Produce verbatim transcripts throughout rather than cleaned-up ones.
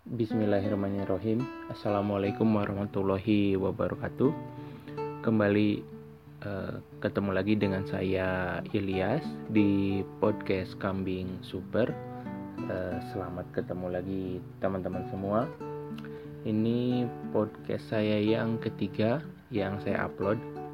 Bismillahirrahmanirrahim. Assalamualaikum warahmatullahi wabarakatuh. Kembali uh, ketemu lagi dengan saya Ilyas di podcast Kambing Super. uh, Selamat ketemu lagi teman-teman semua. Ini podcast saya yang ketiga yang saya upload.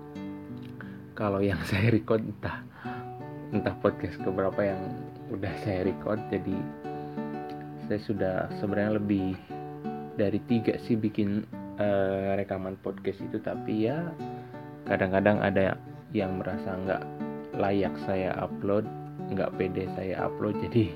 Kalau yang saya record entah entah podcast keberapa yang udah saya record. Jadi saya sudah sebenarnya lebih dari tiga sih bikin uh, rekaman podcast itu, tapi ya kadang-kadang ada yang merasa nggak layak saya upload, nggak pede saya upload, jadi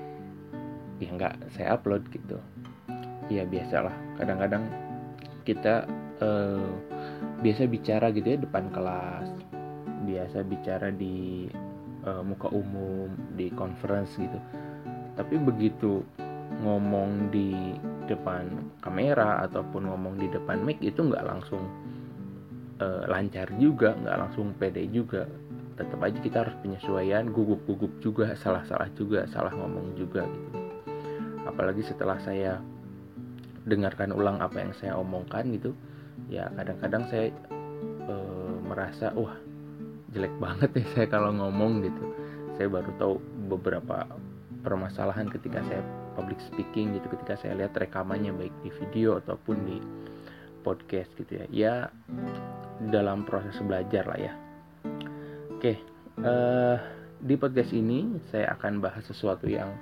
ya nggak saya upload gitu. Ya biasalah, kadang-kadang kita uh, biasa bicara gitu ya depan kelas, biasa bicara di uh, muka umum, di conference gitu. Tapi begitu ngomong di depan kamera ataupun ngomong di depan mic itu nggak langsung uh, lancar juga, nggak langsung pede juga. Tetap aja kita harus penyesuaian, gugup-gugup juga, salah-salah juga, salah ngomong juga gitu. Apalagi setelah saya dengarkan ulang apa yang saya omongkan gitu, ya kadang-kadang saya uh, merasa wah jelek banget ya saya kalau ngomong gitu. Saya baru tahu beberapa permasalahan ketika saya public speaking gitu, ketika saya lihat rekamannya baik di video ataupun di podcast gitu ya. Ya dalam proses belajar lah ya. Oke, uh, di podcast ini saya akan bahas sesuatu yang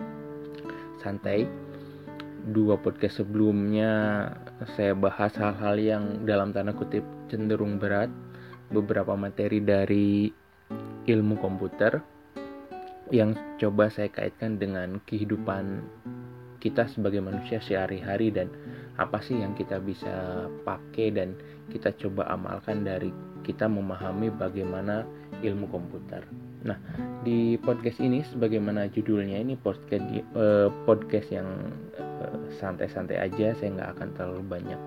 santai. Dua podcast sebelumnya saya bahas hal-hal yang dalam tanda kutip cenderung berat, beberapa materi dari ilmu komputer yang coba saya kaitkan dengan kehidupan kita sebagai manusia sehari-hari dan apa sih yang kita bisa pakai dan kita coba amalkan dari kita memahami bagaimana ilmu komputer. Nah, di podcast ini sebagaimana judulnya, ini podcast eh, podcast yang eh, santai-santai aja, saya nggak akan terlalu banyak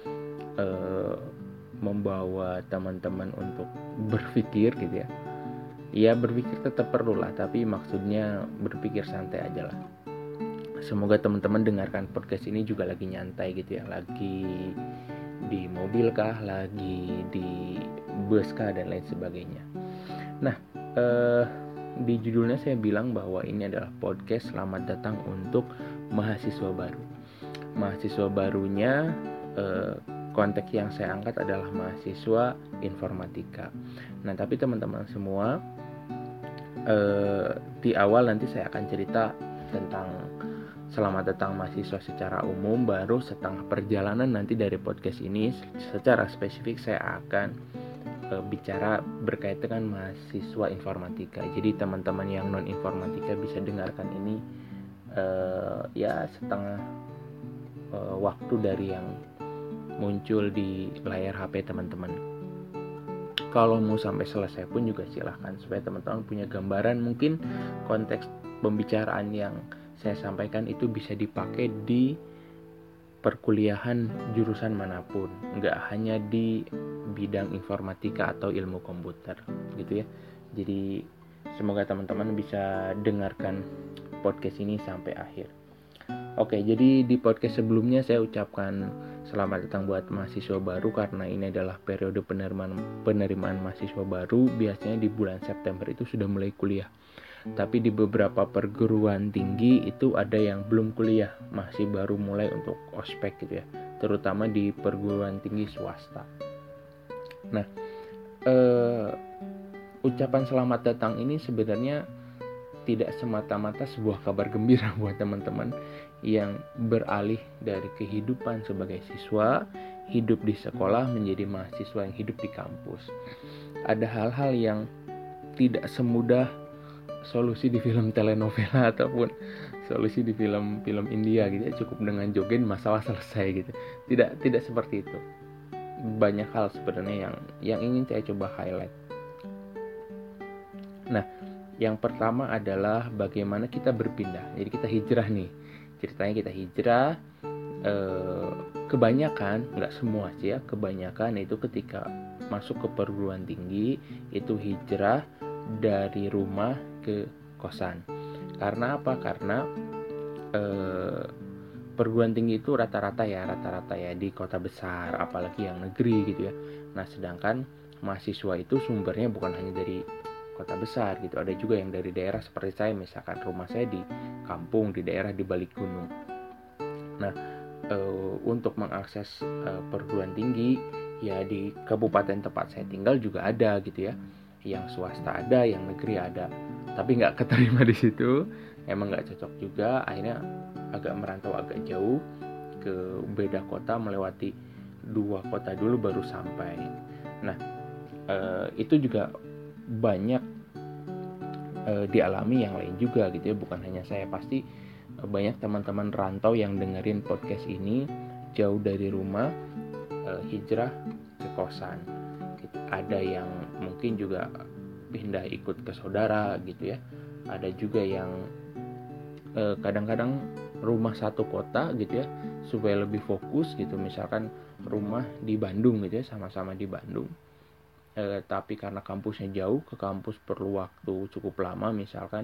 eh, membawa teman-teman untuk berpikir gitu ya. Ya berpikir tetap perlu lah, tapi maksudnya berpikir santai aja lah. Semoga teman-teman dengarkan podcast ini juga lagi nyantai gitu ya, lagi di mobil kah, lagi di bus kah, dan lain sebagainya. Nah, eh, di judulnya saya bilang bahwa ini adalah podcast selamat datang untuk mahasiswa baru. Mahasiswa barunya eh, konteks yang saya angkat adalah mahasiswa informatika. Nah, tapi teman-teman semua, Uh, di awal nanti saya akan cerita tentang selamat datang mahasiswa secara umum, baru setengah perjalanan nanti dari podcast ini secara spesifik saya akan uh, bicara berkaitan dengan mahasiswa informatika. Jadi teman-teman yang non informatika bisa dengarkan ini uh, ya setengah uh, waktu dari yang muncul di layar H P teman-teman. Kalau mau sampai selesai pun juga silahkan, supaya teman-teman punya gambaran mungkin konteks pembicaraan yang saya sampaikan itu bisa dipakai di perkuliahan jurusan manapun, nggak hanya di bidang informatika atau ilmu komputer gitu ya. Jadi semoga teman-teman bisa dengarkan podcast ini sampai akhir. Oke, jadi di podcast sebelumnya saya ucapkan selamat datang buat mahasiswa baru karena ini adalah periode penerimaan penerimaan mahasiswa baru. Biasanya di bulan September itu sudah mulai kuliah. Tapi di beberapa perguruan tinggi itu ada yang belum kuliah, masih baru mulai untuk ospek gitu ya, terutama di perguruan tinggi swasta. Nah, eh, ucapan selamat datang ini sebenarnya tidak semata-mata sebuah kabar gembira buat teman-teman yang beralih dari kehidupan sebagai siswa, hidup di sekolah, menjadi mahasiswa yang hidup di kampus. Ada hal-hal yang tidak semudah solusi di film telenovela ataupun solusi di film-film India gitu ya, cukup dengan joget masalah selesai gitu. Tidak tidak seperti itu. Banyak hal sebenarnya yang yang ingin saya coba highlight. Nah, yang pertama adalah bagaimana kita berpindah. Jadi kita hijrah nih. Ceritanya kita hijrah. Eh, kebanyakan, nggak semua sih ya, kebanyakan itu ketika masuk ke perguruan tinggi itu hijrah dari rumah ke kosan. Karena apa? Karena eh, perguruan tinggi itu rata-rata ya rata-rata ya di kota besar, apalagi yang negeri gitu ya. Nah sedangkan mahasiswa itu sumbernya bukan hanya dari kota besar gitu, ada juga yang dari daerah seperti saya, misalkan rumah saya di kampung, di daerah di balik gunung. Nah e, untuk mengakses e, perguruan tinggi ya di kabupaten tempat saya tinggal juga ada gitu ya, yang swasta ada, yang negeri ada, tapi nggak keterima di situ, emang nggak cocok juga, akhirnya agak merantau agak jauh ke beda kota, melewati dua kota dulu baru sampai. Nah e, itu juga banyak e, dialami yang lain juga gitu ya, bukan hanya saya. Pasti e, banyak teman-teman rantau yang dengerin podcast ini jauh dari rumah, e, hijrah ke kosan gitu. Ada yang mungkin juga pindah ikut ke saudara gitu ya, ada juga yang e, kadang-kadang rumah satu kota gitu ya supaya lebih fokus gitu, misalkan rumah di Bandung gitu ya, sama-sama di Bandung, e, tapi karena kampusnya jauh, ke kampus perlu waktu cukup lama, misalkan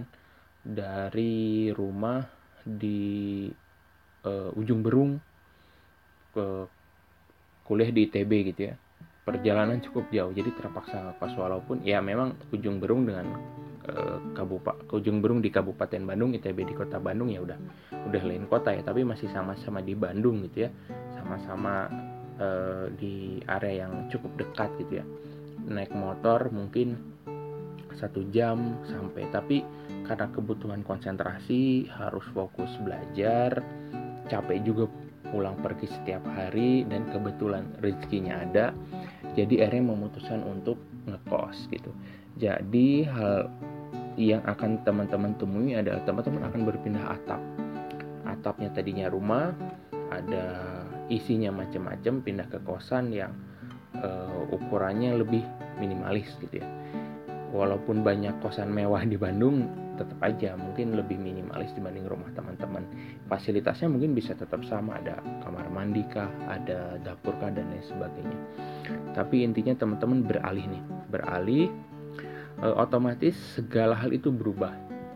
dari rumah di e, Ujung Berung ke kuliah di I T B gitu ya, perjalanan cukup jauh, jadi terpaksa ngekos, walaupun ya memang Ujung Berung dengan Kabupaten Ujung Berung di Kabupaten Bandung, I T B di Kota Bandung, ya udah udah lain kota ya, tapi masih sama-sama di Bandung gitu ya, sama-sama uh, di area yang cukup dekat gitu ya. Naik motor mungkin satu jam sampai, tapi karena kebutuhan konsentrasi, harus fokus belajar, capek juga pulang pergi setiap hari, dan kebetulan rezekinya ada, jadi akhirnya memutuskan untuk ngekos gitu. Jadi hal yang akan teman-teman temui adalah teman-teman akan berpindah atap. Atapnya tadinya rumah, ada isinya macam-macam, pindah ke kosan yang uh, ukurannya lebih minimalis gitu ya. Walaupun banyak kosan mewah di Bandung, tetap aja mungkin lebih minimalis dibanding rumah teman-teman. Fasilitasnya mungkin bisa tetap sama, ada kamar mandi kah, ada dapur kah, dan lain sebagainya. Tapi intinya teman-teman beralih nih, beralih E, otomatis segala hal itu berubah.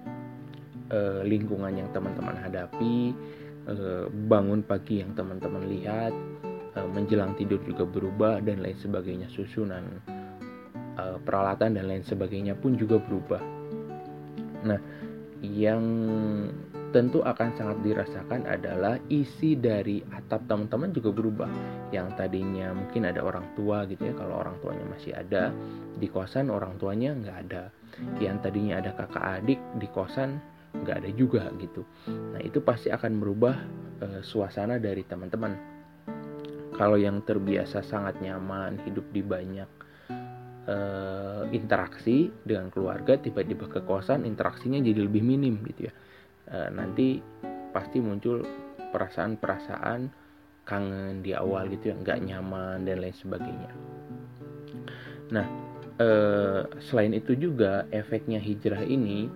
E, lingkungan yang teman-teman hadapi, e, bangun pagi yang teman-teman lihat, e, menjelang tidur juga berubah, dan lain sebagainya. Susunan e, peralatan dan lain sebagainya pun juga berubah. Nah, yang tentu akan sangat dirasakan adalah isi dari atap teman-teman juga berubah. Yang tadinya mungkin ada orang tua gitu ya, kalau orang tuanya masih ada, di kosan orang tuanya nggak ada. Yang tadinya ada kakak adik, di kosan nggak ada juga gitu. Nah itu pasti akan merubah e, suasana dari teman-teman. Kalau yang terbiasa sangat nyaman hidup di banyak e, interaksi dengan keluarga, tiba-tiba ke kosan interaksinya jadi lebih minim gitu ya. Nanti pasti muncul perasaan-perasaan kangen di awal gitu ya, nggak nyaman dan lain sebagainya. Nah eh, selain itu juga efeknya hijrah ini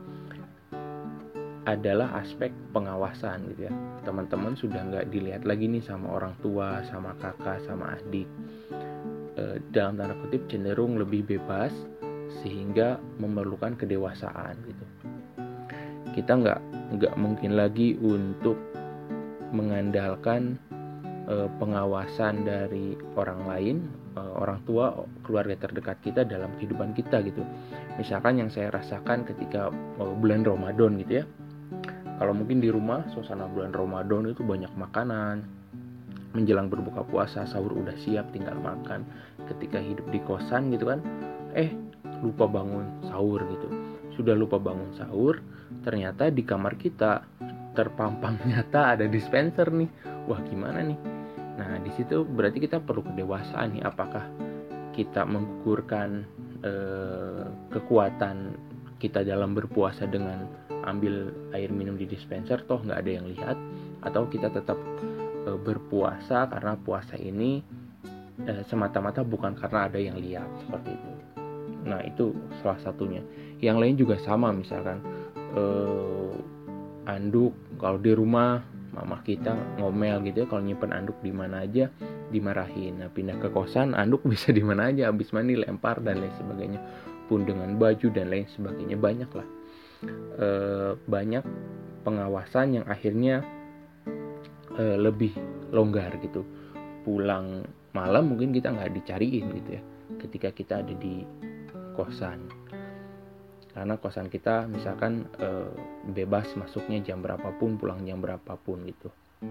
adalah aspek pengawasan gitu ya. Teman-teman sudah nggak dilihat lagi nih sama orang tua, sama kakak, sama adik. Eh, dalam tanda kutip cenderung lebih bebas, sehingga memerlukan kedewasaan gitu. Kita nggak nggak mungkin lagi untuk mengandalkan e, pengawasan dari orang lain, e, orang tua, keluarga terdekat kita dalam kehidupan kita gitu. Misalkan yang saya rasakan ketika e, bulan Ramadan gitu ya, kalau mungkin di rumah suasana bulan Ramadan itu banyak makanan, menjelang berbuka puasa sahur udah siap tinggal makan. Ketika hidup di kosan gitu kan, eh lupa bangun sahur gitu. Sudah lupa bangun sahur, ternyata di kamar kita terpampang nyata ada dispenser nih. Wah gimana nih? Nah di situ berarti kita perlu kedewasaan nih. Apakah kita mengukurkan eh, kekuatan kita dalam berpuasa dengan ambil air minum di dispenser, toh nggak ada yang lihat, atau kita tetap eh, berpuasa karena puasa ini eh, semata-mata bukan karena ada yang lihat, seperti itu. Nah itu salah satunya. Yang lain juga sama, misalkan eh, anduk, kalau di rumah mama kita ngomel gitu ya, kalau nyimpen anduk di mana aja dimarahin. Nah pindah ke kosan anduk bisa di mana aja, habis mandi lempar dan lain sebagainya. Pun dengan baju dan lain sebagainya, banyak lah eh, banyak pengawasan yang akhirnya uh, lebih longgar gitu. Pulang malam mungkin kita nggak dicariin gitu ya ketika kita ada di kosan, karena kosan kita misalkan uh, bebas masuknya jam berapapun, pulang jam berapapun gitu.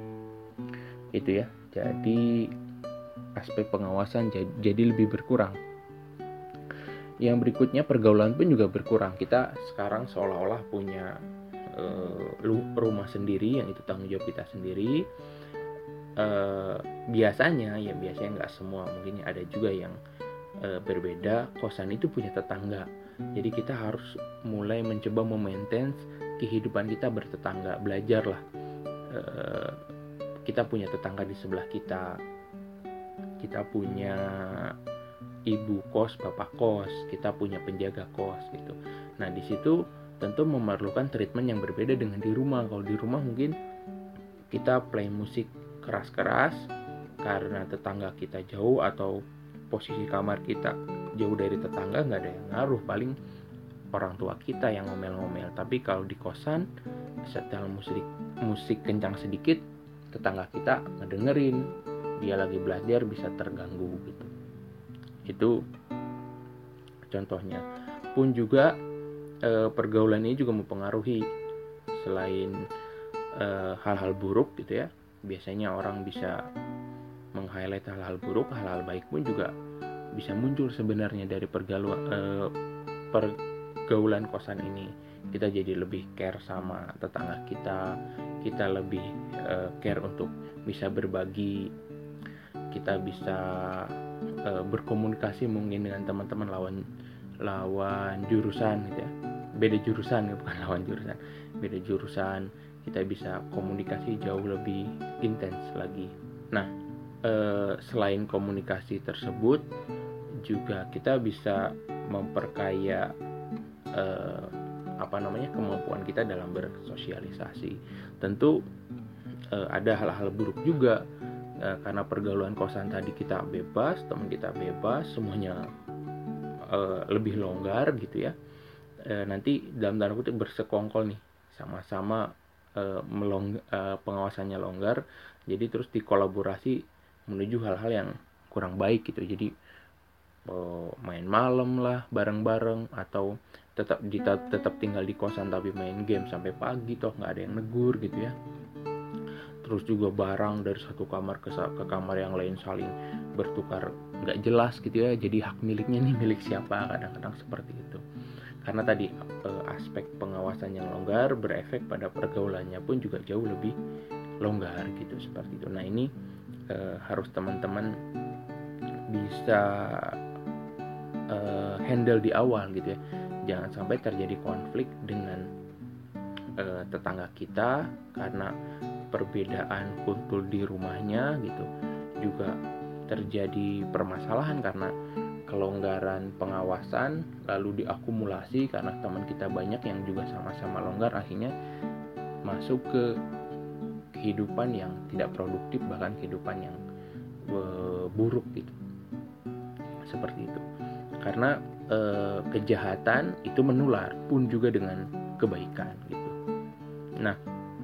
Itu ya, jadi aspek pengawasan jadi, jadi lebih berkurang. Yang berikutnya, pergaulan pun juga berkurang. Kita sekarang seolah-olah punya uh, rumah sendiri yang itu tanggung jawab kita sendiri. Uh, biasanya ya biasanya nggak semua, mungkin ada juga yang uh, berbeda. Kosan itu punya tetangga, jadi kita harus mulai mencoba memaintain kehidupan kita bertetangga. Belajarlah, uh, kita punya tetangga di sebelah kita, kita punya ibu kos, bapak kos, kita punya penjaga kos gitu. Nah di situ tentu memerlukan treatment yang berbeda dengan di rumah. Kalau di rumah mungkin kita play musik keras-keras karena tetangga kita jauh atau posisi kamar kita jauh dari tetangga, nggak ada yang ngaruh, paling orang tua kita yang ngomel-ngomel. Tapi kalau di kosan, setel musik musik kencang sedikit, tetangga kita ngedengerin, dia lagi belajar bisa terganggu gitu. Itu contohnya. Pun juga e, pergaulan ini juga mempengaruhi, selain e, hal-hal buruk gitu ya. Biasanya orang bisa meng-highlight hal-hal buruk, hal-hal baik pun juga bisa muncul sebenarnya dari pergaulan e, pergaulan kosan ini. Kita jadi lebih care sama tetangga kita, kita lebih e, care untuk bisa berbagi, kita bisa e, berkomunikasi mungkin dengan teman-teman lawan lawan jurusan gitu ya, beda jurusan ya, bukan lawan jurusan, beda jurusan, kita bisa komunikasi jauh lebih intens lagi. Nah, e, selain komunikasi tersebut, juga kita bisa memperkaya e, apa namanya kemampuan kita dalam bersosialisasi. Tentu e, ada hal-hal buruk juga. Karena pergaulan kosan tadi kita bebas, teman kita bebas, semuanya e, lebih longgar gitu ya. E, nanti dalam tanda kutip bersekongkol nih, sama-sama e, melong, e, pengawasannya longgar, jadi terus dikolaborasi menuju hal-hal yang kurang baik gitu. Jadi e, main malam lah bareng-bareng, atau tetap di, tetap tinggal di kosan tapi main game sampai pagi, toh nggak ada yang negur gitu ya. Terus juga barang dari satu kamar ke, ke kamar yang lain saling bertukar nggak jelas gitu ya, jadi hak miliknya nih milik siapa, kadang-kadang seperti itu. Karena tadi eh, aspek pengawasan yang longgar berefek pada pergaulannya pun juga jauh lebih longgar gitu, seperti itu. Nah ini eh, harus teman-teman bisa eh, handle di awal gitu ya, jangan sampai terjadi konflik dengan eh, tetangga kita karena perbedaan kultur di rumahnya gitu. Juga terjadi permasalahan karena kelonggaran pengawasan lalu diakumulasi karena teman kita banyak yang juga sama-sama longgar, akhirnya masuk ke kehidupan yang tidak produktif, bahkan kehidupan yang e, buruk gitu. Seperti itu. Karena e, kejahatan itu menular pun juga dengan kebaikan gitu. Nah,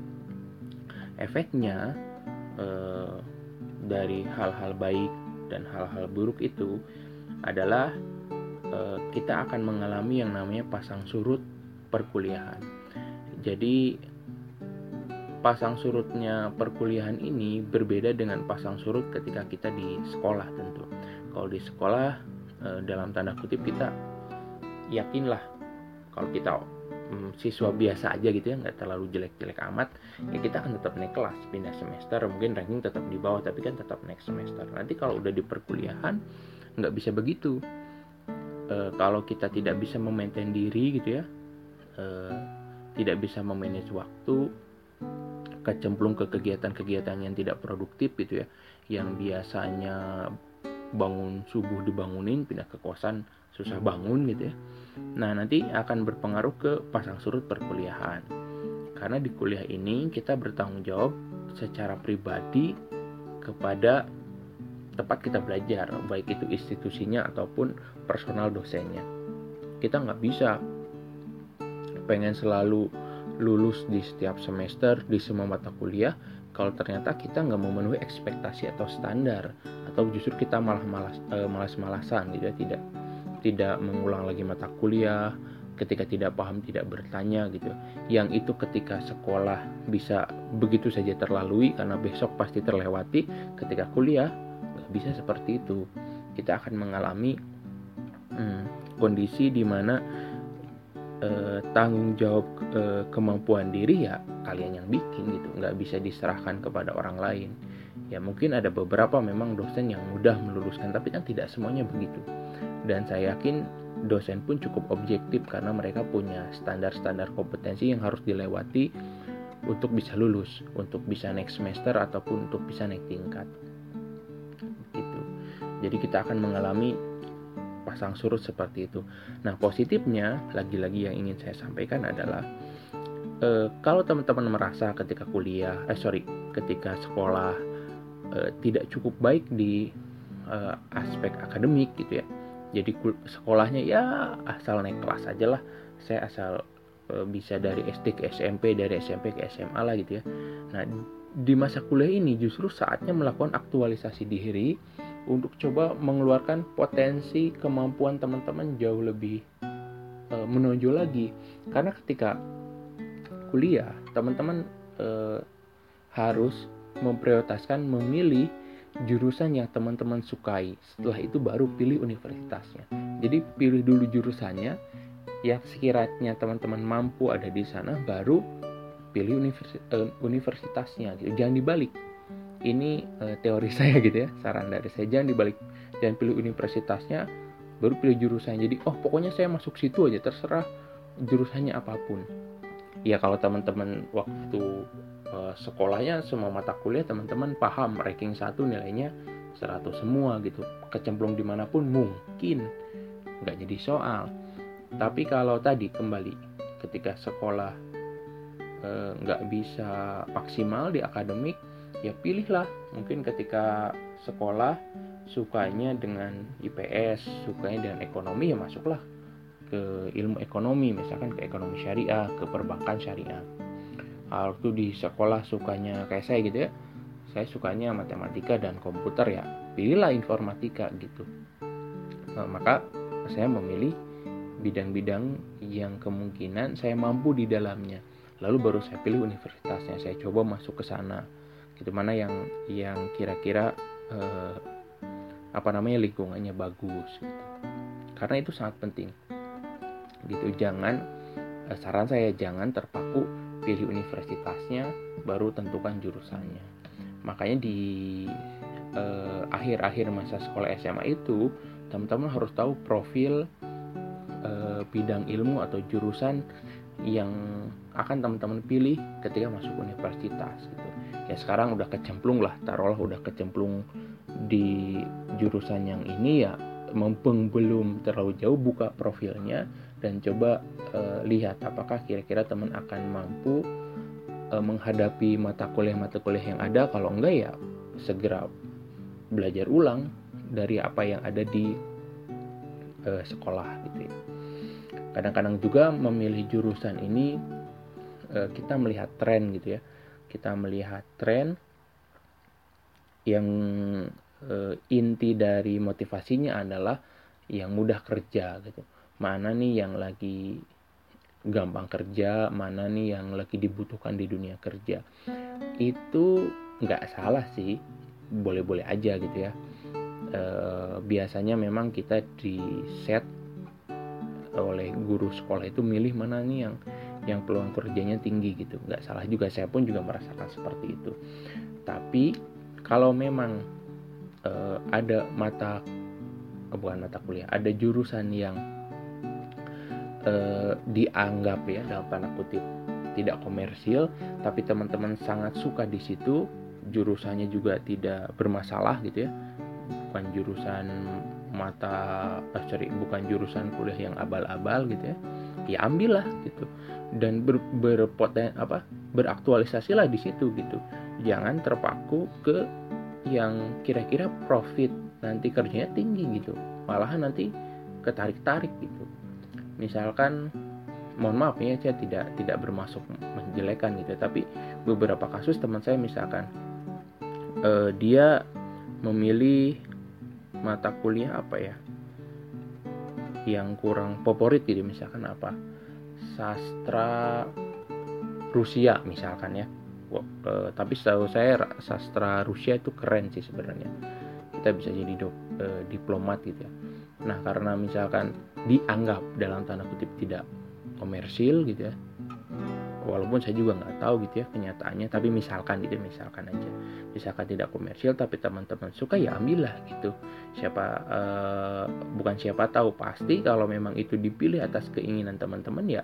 efeknya eh, dari hal-hal baik dan hal-hal buruk itu adalah eh, kita akan mengalami yang namanya pasang surut perkuliahan. Jadi pasang surutnya perkuliahan ini berbeda dengan pasang surut ketika kita di sekolah tentu. Kalau di sekolah eh, dalam tanda kutip kita yakinlah kalau kita Hmm, siswa biasa aja gitu ya, nggak terlalu jelek-jelek amat, ya kita akan tetap naik kelas, pindah semester, mungkin ranking tetap di bawah, tapi kan tetap naik semester. Nanti kalau udah di perkuliahan nggak bisa begitu. E, kalau kita tidak bisa memaintain diri gitu ya, e, tidak bisa memanage waktu, kecemplung ke kegiatan-kegiatan yang tidak produktif gitu ya, yang biasanya bangun subuh dibangunin, pindah ke kosan susah bangun gitu ya. Nah nanti akan berpengaruh ke pasang surut perkuliahan. Karena di kuliah ini kita bertanggung jawab secara pribadi kepada tempat kita belajar, baik itu institusinya ataupun personal dosennya. Kita nggak bisa pengen selalu lulus di setiap semester di semua mata kuliah kalau ternyata kita nggak memenuhi ekspektasi atau standar, atau justru kita malah malas e, malas-malasan gitu ya, tidak tidak mengulang lagi mata kuliah, ketika tidak paham tidak bertanya gitu. Yang itu ketika sekolah bisa begitu saja terlalui karena besok pasti terlewati, ketika kuliah nggak bisa seperti itu. Kita akan mengalami hmm, kondisi di mana eh, tanggung jawab eh, kemampuan diri ya kalian yang bikin gitu, nggak bisa diserahkan kepada orang lain. Ya mungkin ada beberapa memang dosen yang mudah meluluskan, tapi kan tidak semuanya begitu. Dan saya yakin dosen pun cukup objektif karena mereka punya standar-standar kompetensi yang harus dilewati untuk bisa lulus, untuk bisa naik semester ataupun untuk bisa naik tingkat. Gitu. Jadi kita akan mengalami pasang surut seperti itu. Nah, positifnya lagi-lagi yang ingin saya sampaikan adalah eh, kalau teman-teman merasa ketika kuliah, eh sorry, ketika sekolah eh, tidak cukup baik di eh, aspek akademik gitu ya. Jadi sekolahnya ya asal naik kelas aja lah. Saya asal e, bisa dari S D ke S M P, dari S M P ke S M A lah gitu ya. Nah, di masa kuliah ini justru saatnya melakukan aktualisasi diri untuk coba mengeluarkan potensi kemampuan teman-teman jauh lebih e, menonjol lagi. Karena ketika kuliah, teman-teman e, harus memprioritaskan memilih jurusan yang teman-teman sukai. Setelah itu baru pilih universitasnya. Jadi pilih dulu jurusannya yang sekiranya teman-teman mampu ada di sana, baru pilih universi- uh, universitasnya gitu. Jangan dibalik. Ini uh, teori saya gitu ya, saran dari saya, jangan dibalik. Jangan pilih universitasnya baru pilih jurusan. Jadi oh pokoknya saya masuk situ aja, terserah jurusannya apapun. Ya kalau teman-teman waktu sekolahnya semua mata kuliah teman-teman paham, ranking satu nilainya seratus semua gitu, kecemplung dimanapun mungkin nggak jadi soal. Tapi kalau tadi kembali ketika sekolah eh, nggak bisa maksimal di akademik, ya pilihlah mungkin ketika sekolah sukanya dengan I P S, sukanya dengan ekonomi, ya masuklah ke ilmu ekonomi, misalkan ke ekonomi syariah, ke perbankan syariah. Kalau tuh di sekolah sukanya kayak saya gitu ya, saya sukanya matematika dan komputer, ya pilihlah informatika gitu. Nah, maka saya memilih bidang-bidang yang kemungkinan saya mampu di dalamnya, lalu baru saya pilih universitasnya, saya coba masuk ke sana gitu, mana yang yang kira-kira eh, apa namanya lingkungannya bagus gitu. Karena itu sangat penting gitu. Jangan eh, saran saya jangan terpaku pilih universitasnya baru tentukan jurusannya. Makanya di eh, akhir-akhir masa sekolah S M A itu teman-teman harus tahu profil eh, bidang ilmu atau jurusan yang akan teman-teman pilih ketika masuk universitas gitu. Ya sekarang udah kecemplung lah, taruhlah udah kecemplung di jurusan yang ini, ya mumpung belum terlalu jauh, buka profilnya dan coba uh, lihat apakah kira-kira teman akan mampu uh, menghadapi mata kuliah-mata kuliah yang ada. Kalau enggak, ya segera belajar ulang dari apa yang ada di uh, sekolah gitu ya. Kadang-kadang juga memilih jurusan ini uh, kita melihat tren gitu ya. Kita melihat tren yang uh, inti dari motivasinya adalah yang mudah kerja gitu. Mana nih yang lagi gampang kerja, mana nih yang lagi dibutuhkan di dunia kerja. Itu nggak salah sih, boleh-boleh aja gitu ya. E, biasanya memang kita di set oleh guru sekolah itu milih mana nih yang yang peluang kerjanya tinggi gitu. Nggak salah juga, saya pun juga merasakan seperti itu. Tapi kalau memang e, ada mata bukan mata kuliah, ada jurusan yang Eh, dianggap ya dalam tanda kutip tidak komersil, tapi teman-teman sangat suka di situ, jurusannya juga tidak bermasalah gitu ya, bukan jurusan mata eh, sorry bukan jurusan kuliah yang abal-abal gitu ya, ya ambillah gitu dan ber, berpoten apa beraktualisasilah di situ gitu. Jangan terpaku ke yang kira-kira profit nanti kerjanya tinggi gitu, malahan nanti ketarik-tarik gitu. Misalkan, mohon maaf ya, saya tidak tidak bermaksud menjelekan gitu, tapi beberapa kasus teman saya misalkan uh, dia memilih mata kuliah apa ya yang kurang favorit gitu, misalkan apa sastra Rusia misalkan ya. Uh, tapi setahu saya sastra Rusia itu keren sih sebenarnya, kita bisa jadi do, uh, diplomat gitu ya. Nah karena misalkan dianggap dalam tanda kutip tidak komersil gitu ya, walaupun saya juga nggak tahu gitu ya kenyataannya, tapi misalkan gitu, misalkan aja misalkan tidak komersil tapi teman-teman suka, ya ambillah gitu. Siapa uh, bukan siapa tahu, pasti kalau memang itu dipilih atas keinginan teman-teman ya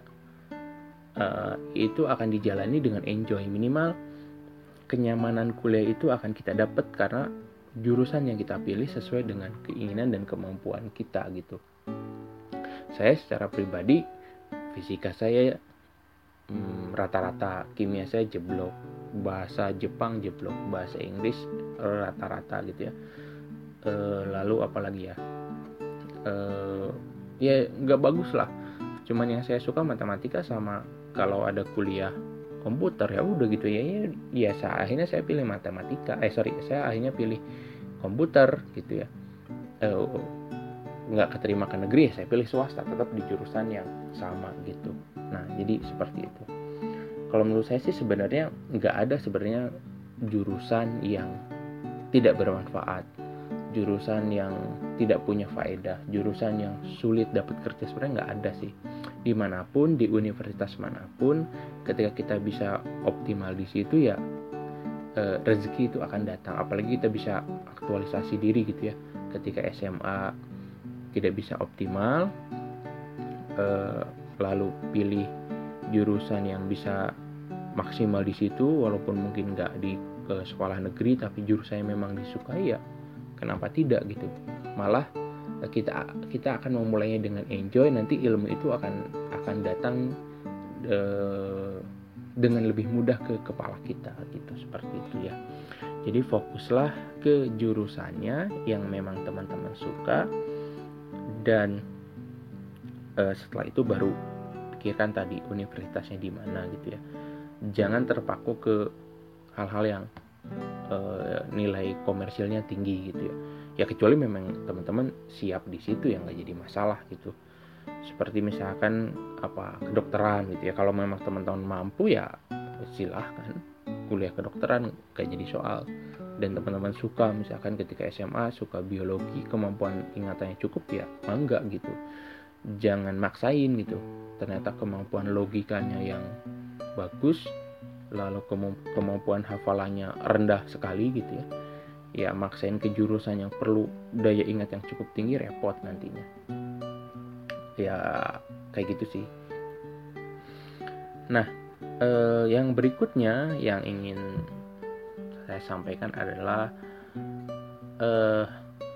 uh, itu akan dijalani dengan enjoy. Minimal kenyamanan kuliah itu akan kita dapat karena jurusan yang kita pilih sesuai dengan keinginan dan kemampuan kita gitu. Saya secara pribadi fisika saya Hmm, rata-rata, kimia saya jeblok, bahasa Jepang jeblok, bahasa Inggris rata-rata gitu ya. E, lalu apalagi ya, e, ya nggak bagus lah. Cuman yang saya suka matematika, sama kalau ada kuliah komputer ya udah gitu ya. Ya, ya saya, akhirnya saya pilih matematika. Eh sorry, saya akhirnya pilih komputer gitu ya. E, nggak keterima ke negeri ya saya pilih swasta, tetap di jurusan yang sama gitu. Nah jadi seperti itu. Kalau menurut saya sih sebenarnya nggak ada sebenarnya jurusan yang tidak bermanfaat, jurusan yang tidak punya faedah, jurusan yang sulit dapat kerja, sebenarnya nggak ada sih. Dimanapun, di universitas manapun, ketika kita bisa optimal di situ ya eh, rezeki itu akan datang. Apalagi kita bisa aktualisasi diri gitu ya. Ketika S M A tidak bisa optimal, eh, lalu pilih jurusan yang bisa maksimal di situ, walaupun mungkin nggak di ke sekolah negeri tapi jurusannya memang disukai, ya kenapa tidak gitu. Malah kita kita akan memulainya dengan enjoy, nanti ilmu itu akan akan datang eh, dengan lebih mudah ke kepala kita gitu, seperti itu ya. Jadi fokuslah ke jurusannya yang memang teman-teman suka, dan Uh, setelah itu baru pikirkan tadi universitasnya di mana gitu ya. Jangan terpaku ke hal-hal yang uh, nilai komersilnya tinggi gitu ya. Ya kecuali memang teman-teman siap di situ, yang nggak jadi masalah gitu. Seperti misalkan apa kedokteran gitu ya. Kalau memang teman-teman mampu ya silahkan kuliah kedokteran, nggak jadi soal. Dan teman-teman suka misalkan ketika S M A suka biologi, kemampuan ingatannya cukup, ya enggak gitu. Jangan maksain gitu. Ternyata kemampuan logikanya yang bagus, lalu kemampuan hafalannya rendah sekali gitu ya. Ya maksain ke jurusan yang perlu daya ingat yang cukup tinggi, repot nantinya. Ya kayak gitu sih. Nah, eh, yang berikutnya yang ingin saya sampaikan adalah eh,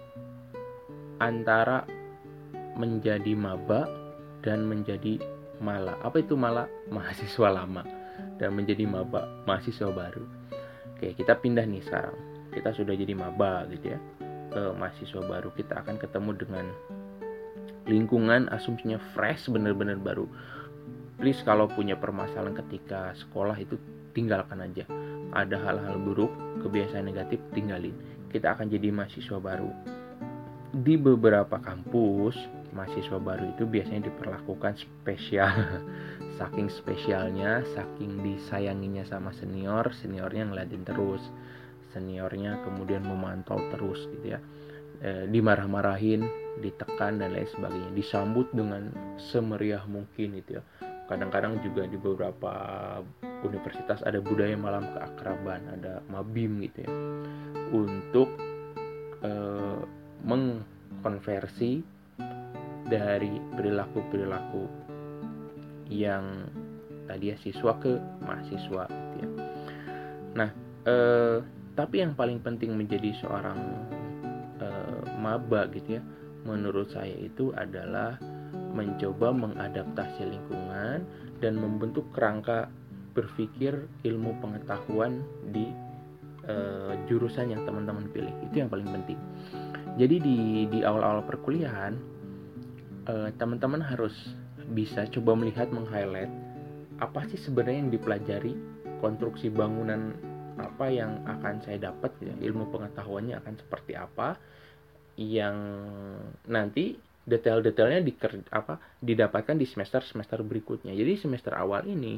antara menjadi maba dan menjadi mala. Apa itu mala? Mahasiswa lama. Dan menjadi maba, mahasiswa baru. Oke, kita pindah nih sekarang. Kita sudah jadi maba gitu ya, ke mahasiswa baru. Kita akan ketemu dengan lingkungan asumsinya fresh, bener-bener baru. Please kalau punya permasalahan ketika sekolah itu tinggalkan aja. Ada hal-hal buruk, kebiasaan negatif, tinggalin. Kita akan jadi mahasiswa baru. Di beberapa kampus, mahasiswa baru itu biasanya diperlakukan spesial. Saking spesialnya, saking disayanginya sama senior, seniornya ngeliatin terus, seniornya kemudian memantau terus gitu ya. E, dimarah-marahin, ditekan dan lain sebagainya, disambut dengan semeriah mungkin gitu ya. Kadang-kadang juga di beberapa universitas ada budaya malam keakraban, ada mabim gitu ya, untuk e, mengkonversi dari perilaku-perilaku yang tadi ya siswa ke mahasiswa gitu ya. Nah, eh, tapi yang paling penting menjadi seorang eh, maba gitu ya, menurut saya itu adalah mencoba mengadaptasi lingkungan dan membentuk kerangka berpikir ilmu pengetahuan di eh, jurusan yang teman-teman pilih. Itu yang paling penting. Jadi di di awal-awal perkuliahan, eh, teman-teman harus bisa coba melihat, meng-highlight apa sih sebenarnya yang dipelajari konstruksi bangunan apa yang akan saya dapat gitu ya, ilmu pengetahuannya akan seperti apa, yang nanti detail-detailnya diker, apa, didapatkan di semester-semester berikutnya. Jadi semester awal ini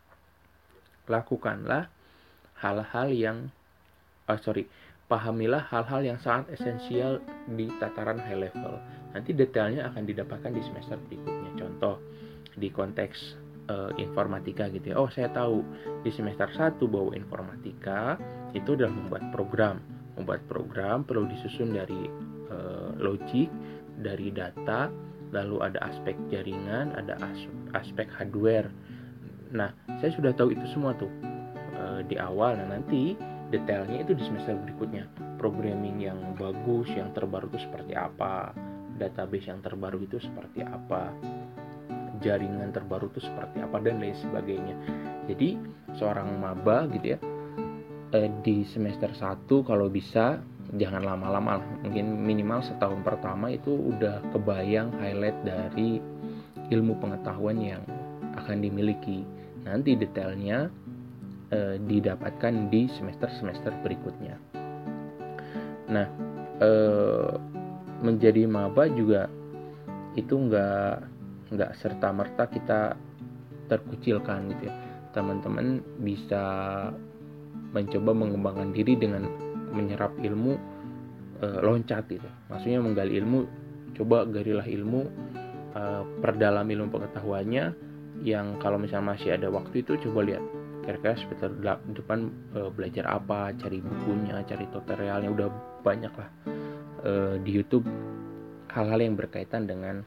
lakukanlah hal-hal yang oh sorry pahamilah hal-hal yang sangat esensial di tataran high level. Nanti detailnya akan didapatkan di semester berikutnya. Contoh di konteks uh, informatika gitu ya. Oh, saya tahu di semester satu bahwa informatika itu adalah membuat program. Membuat program perlu disusun dari uh, logik, dari data, lalu ada aspek jaringan, ada as- aspek hardware. Nah, saya sudah tahu itu semua tuh uh, di awal. Nah, nanti detailnya itu di semester berikutnya. Programming yang bagus, yang terbaru itu seperti apa, database yang terbaru itu seperti apa, jaringan terbaru itu seperti apa, dan lain sebagainya. Jadi seorang maba gitu ya, eh, di semester satu kalau bisa jangan lama-lama, mungkin minimal setahun pertama itu udah kebayang highlight dari ilmu pengetahuan yang akan dimiliki. Nanti detailnya E, didapatkan di semester-semester berikutnya. Nah, e, menjadi maba juga itu nggak nggak serta merta kita terkucilkan gitu ya. Teman-teman bisa mencoba mengembangkan diri dengan menyerap ilmu e, loncat gitu. Maksudnya menggali ilmu, coba galilah ilmu, e, perdalam ilmu pengetahuannya. Yang kalau misalnya masih ada waktu itu coba lihat kira-kira semester depan e, belajar apa, cari bukunya, cari tutorialnya, udah banyak lah e, di YouTube hal-hal yang berkaitan dengan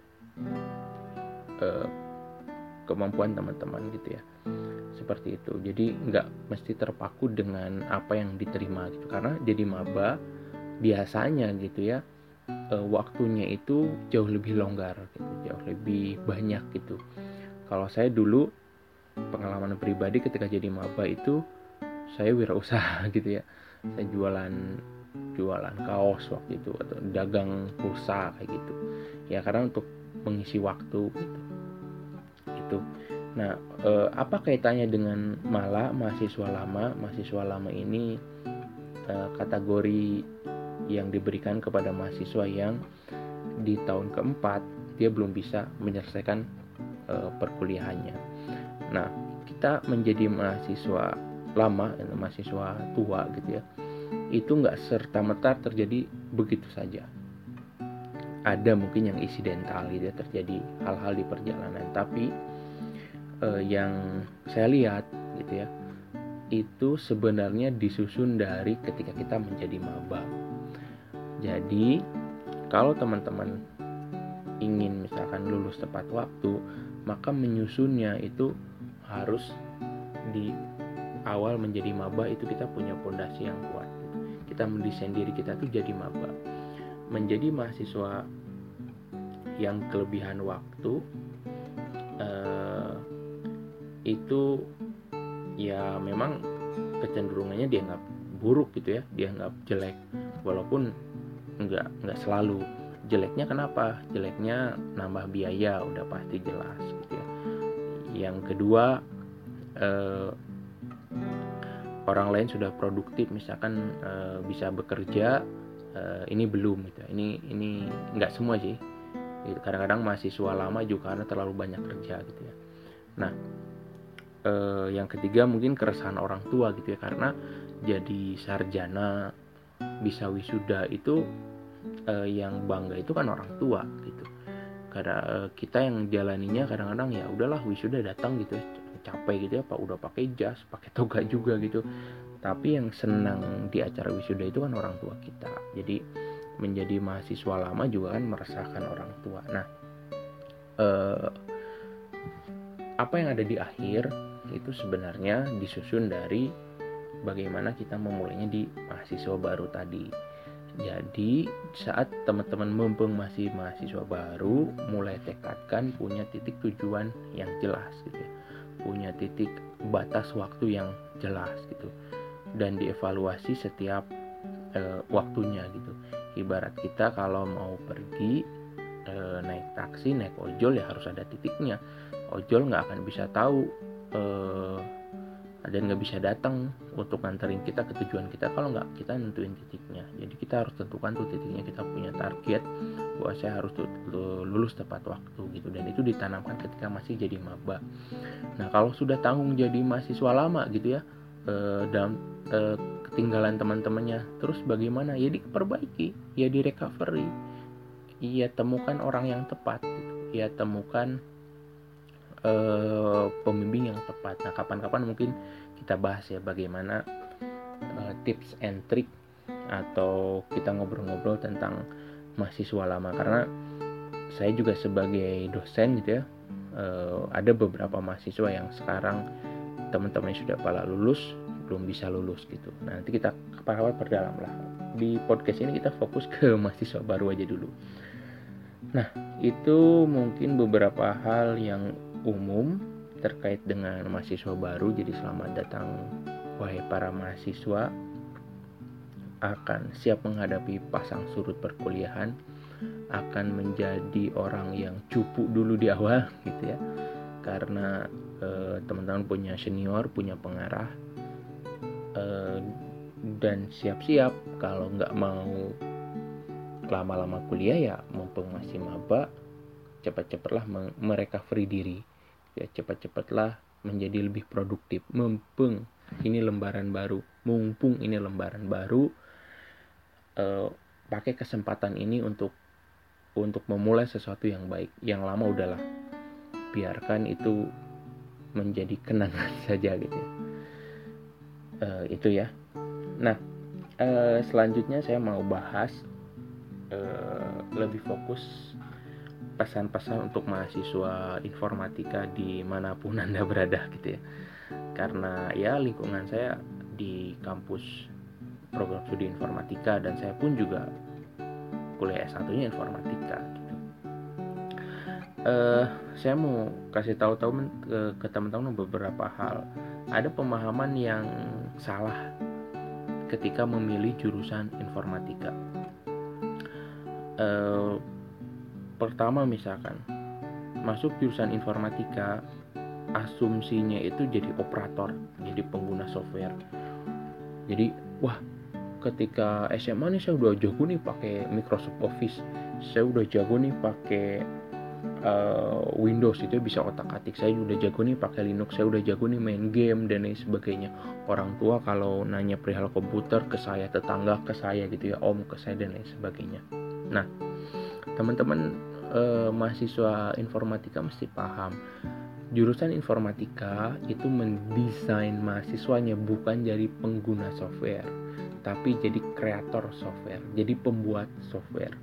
e, kemampuan teman-teman gitu ya, seperti itu. Jadi nggak mesti terpaku dengan apa yang diterima gitu, karena jadi maba biasanya gitu ya e, waktunya itu jauh lebih longgar gitu, jauh lebih banyak gitu. Kalau saya dulu pengalaman pribadi ketika jadi maba itu saya wirausaha gitu ya. Saya jualan jualan kaos waktu itu atau dagang pulsa kayak gitu. Ya karena untuk mengisi waktu gitu. Itu. Nah, eh, apa kaitannya dengan mala, mahasiswa lama? Mahasiswa lama ini eh, kategori yang diberikan kepada mahasiswa yang di tahun keempat dia belum bisa menyelesaikan eh, perkuliahannya. Nah, kita menjadi mahasiswa lama, mahasiswa tua gitu ya, itu nggak serta-merta terjadi begitu saja. Ada mungkin yang insidental gitu ya, terjadi hal-hal di perjalanan. Tapi eh, yang saya lihat gitu ya, itu sebenarnya disusun dari ketika kita menjadi maba. Jadi kalau teman-teman ingin misalkan lulus tepat waktu, maka menyusunnya itu harus di awal menjadi maba itu kita punya fondasi yang kuat. Kita mendesain diri kita tuh jadi maba. Menjadi mahasiswa yang kelebihan waktu eh, itu ya memang kecenderungannya dianggap buruk gitu ya, dianggap jelek, walaupun enggak enggak selalu. Jeleknya kenapa? Jeleknya nambah biaya, udah pasti jelas gitu ya. Yang kedua, eh, orang lain sudah produktif, misalkan eh, bisa bekerja, eh, ini belum gitu. Ini ini nggak semua sih. Kadang-kadang mahasiswa lama juga karena terlalu banyak kerja gitu ya. Nah, eh, yang ketiga mungkin keresahan orang tua gitu ya, karena jadi sarjana bisa wisuda itu eh, yang bangga itu kan orang tua gitu. Karena kita yang jalaninya kadang-kadang ya udahlah wisuda datang gitu, capek gitu ya, pak udah pakai jas, pakai toga juga gitu. Tapi yang senang di acara wisuda itu kan orang tua kita. Jadi menjadi mahasiswa lama juga kan meresahkan orang tua. Nah, eh, apa yang ada di akhir itu sebenarnya disusun dari bagaimana kita memulainya di mahasiswa baru tadi. Jadi saat teman-teman mumpung masih mahasiswa baru, mulai tekadkan punya titik tujuan yang jelas gitu ya, punya titik batas waktu yang jelas gitu, dan dievaluasi setiap e, waktunya gitu. Ibarat kita kalau mau pergi e, naik taksi, naik ojol ya harus ada titiknya. Ojol nggak akan bisa tahu e, ada dan nggak bisa datang untuk nganterin kita ke tujuan kita kalau nggak kita nentuin titiknya. Jadi kita harus tentukan tuh titiknya, kita punya target bahwa saya harus tuh lulus tepat waktu gitu, dan itu ditanamkan ketika masih jadi maba. Nah kalau sudah tanggung jadi mahasiswa lama gitu ya, eh, dalam eh, ketinggalan teman-temannya, terus bagaimana? Ya diperbaiki, ya di recovery, ya temukan orang yang tepat gitu. Ya temukan Uh, pembimbing yang tepat. Nah kapan-kapan mungkin kita bahas ya bagaimana uh, tips and trick, atau kita ngobrol-ngobrol tentang mahasiswa lama, karena saya juga sebagai dosen gitu ya, uh, ada beberapa mahasiswa yang sekarang teman-temannya sudah pada lulus belum bisa lulus gitu. Nah, nanti kita kapan-kapan perdalam lah. Di podcast ini kita fokus ke mahasiswa baru aja dulu. Nah itu mungkin beberapa hal yang umum terkait dengan mahasiswa baru. Jadi selamat datang wahai para mahasiswa akan siap menghadapi pasang surut perkuliahan, akan menjadi orang yang cupu dulu di awal gitu ya, karena eh, teman-teman punya senior, punya pengarah, eh, dan siap-siap kalau nggak mau lama-lama kuliah ya mumpung masih maba, cepat-cepatlah merecovery diri ya, cepat-cepatlah menjadi lebih produktif, mumpung ini lembaran baru, mumpung ini lembaran baru, eh, pakai kesempatan ini untuk untuk memulai sesuatu yang baik. Yang lama udahlah, biarkan itu menjadi kenangan saja gitu ya. Eh, itu ya. Nah, eh, selanjutnya saya mau bahas eh, lebih fokus pesan-pesan untuk mahasiswa informatika dimanapun Anda berada gitu ya. Karena ya lingkungan saya di kampus program studi informatika, dan saya pun juga kuliah S satu-nya informatika gitu. Uh, saya mau kasih tahu-tahu ke, ke teman-teman beberapa hal. Ada pemahaman yang salah ketika memilih jurusan informatika. Uh, Pertama misalkan masuk jurusan informatika, asumsinya itu jadi operator, jadi pengguna software. Jadi wah, ketika S M A nih saya udah jago nih pakai Microsoft Office, saya udah jago nih pakai uh, Windows, itu bisa otak-atik, saya udah jago nih pakai Linux, saya udah jago nih main game dan lain sebagainya. Orang tua kalau nanya perihal komputer ke saya, tetangga ke saya gitu ya, om ke saya dan lain sebagainya. Nah teman-teman eh, mahasiswa informatika mesti paham, jurusan informatika itu mendesain mahasiswanya bukan jadi pengguna software, tapi jadi kreator software, jadi pembuat software.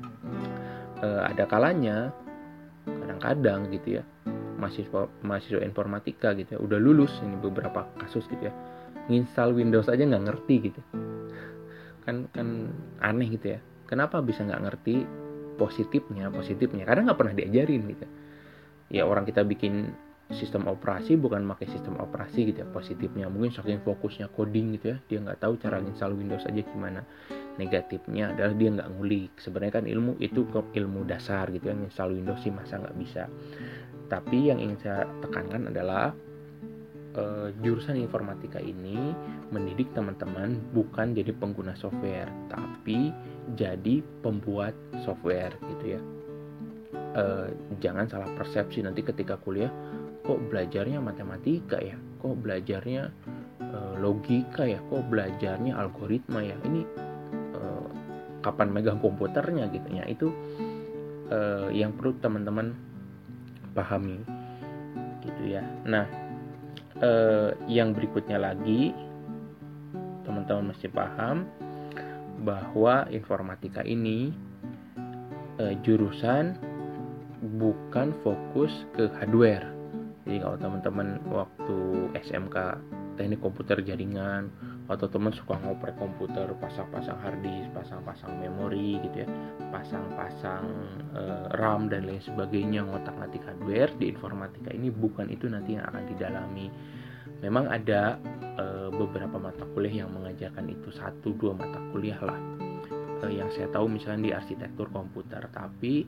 Eh, ada kalanya, kadang-kadang gitu ya, mahasiswa mahasiswa informatika gitu ya, udah lulus, ini beberapa kasus gitu ya, nginstal Windows aja nggak ngerti gitu, kan kan aneh gitu ya. Kenapa bisa nggak ngerti? Positifnya, positifnya karena nggak pernah diajarin gitu. Ya orang kita bikin sistem operasi bukan pakai sistem operasi gitu ya. Positifnya mungkin saking fokusnya coding gitu ya, dia nggak tahu cara install Windows aja gimana. Negatifnya adalah dia nggak ngulik. Sebenarnya kan ilmu itu ilmu dasar gitu ya, install Windows sih masa nggak bisa. Tapi yang ingin saya tekankan adalah uh, jurusan informatika ini mendidik teman-teman bukan jadi pengguna software, tapi jadi pembuat software gitu ya. E, jangan salah persepsi nanti ketika kuliah, kok belajarnya matematika ya, kok belajarnya e, logika ya, kok belajarnya algoritma ya, ini e, kapan megang komputernya gitu ya. Itu e, yang perlu teman-teman pahami gitu ya. Nah e, yang berikutnya lagi teman-teman mesti paham bahwa informatika ini e, jurusan bukan fokus ke hardware. Jadi kalau teman-teman waktu S M K teknik komputer jaringan, atau teman suka ngoprek komputer, pasang-pasang hard disk, pasang-pasang memori gitu ya, pasang-pasang e, RAM dan lain sebagainya, ngotak-ngatik hardware, di informatika ini bukan itu nanti yang akan didalami. Memang ada e, beberapa mata kuliah yang mengajarkan itu, satu dua mata kuliah lah e, yang saya tahu misalnya di arsitektur komputer. Tapi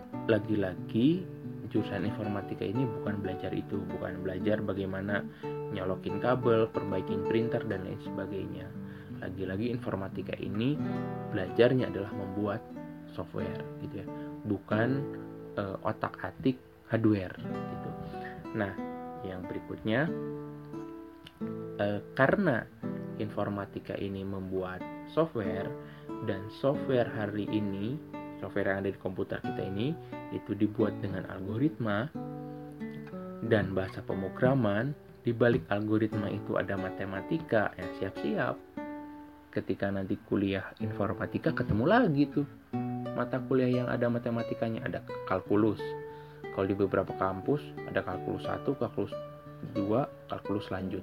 lagi-lagi jurusan informatika ini bukan belajar itu, bukan belajar bagaimana nyolokin kabel, perbaikin printer dan lain sebagainya. Lagi-lagi informatika ini belajarnya adalah membuat software gitu ya, bukan uh, otak-atik hardware gitu. Nah, yang berikutnya uh, karena informatika ini membuat software, dan software hari ini, software yang ada di komputer kita ini itu dibuat dengan algoritma dan bahasa pemrograman. Di balik algoritma itu ada matematika. Ya, siap-siap ketika nanti kuliah informatika ketemu lagi tuh mata kuliah yang ada matematikanya, ada kalkulus. Kalau di beberapa kampus ada kalkulus satu, kalkulus dua, kalkulus lanjut.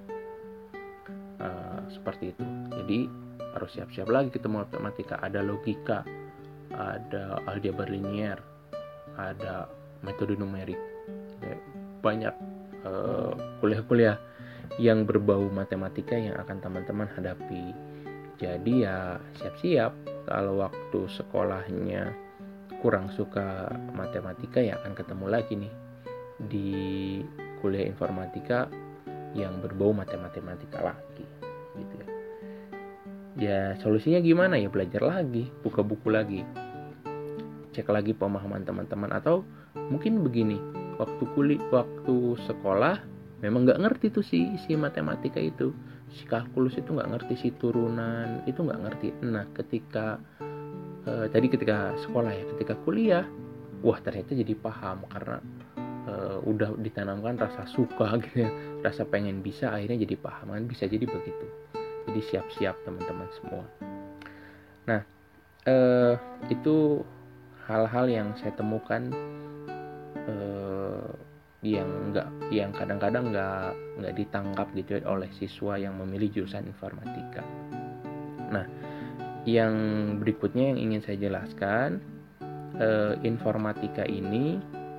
Uh, seperti itu. Jadi harus siap-siap lagi ketemu matematika. Ada logika, ada aljabar linier, ada metode numerik. Banyak uh, kuliah-kuliah yang berbau matematika yang akan teman-teman hadapi. Jadi ya siap-siap kalau waktu sekolahnya kurang suka matematika, ya akan ketemu lagi nih di kuliah informatika yang berbau matematika lagi gitu ya. Ya solusinya gimana ya? Belajar lagi, buka buku lagi, cek lagi pemahaman teman-teman. Atau mungkin begini, waktu kuliah, waktu sekolah memang nggak ngerti tuh si si matematika itu, si kalkulus itu nggak ngerti, si turunan itu nggak ngerti. Nah ketika eh, tadi ketika sekolah ya, ketika kuliah, wah ternyata jadi paham karena eh, udah ditanamkan rasa suka gitu ya, rasa pengen bisa, akhirnya jadi paham. Kan bisa jadi begitu. Jadi siap-siap teman-teman semua. Nah eh, itu hal-hal yang saya temukan eh, yang nggak, yang kadang-kadang nggak nggak ditangkap gitu ya oleh siswa yang memilih jurusan informatika. Nah, yang berikutnya yang ingin saya jelaskan, eh, informatika ini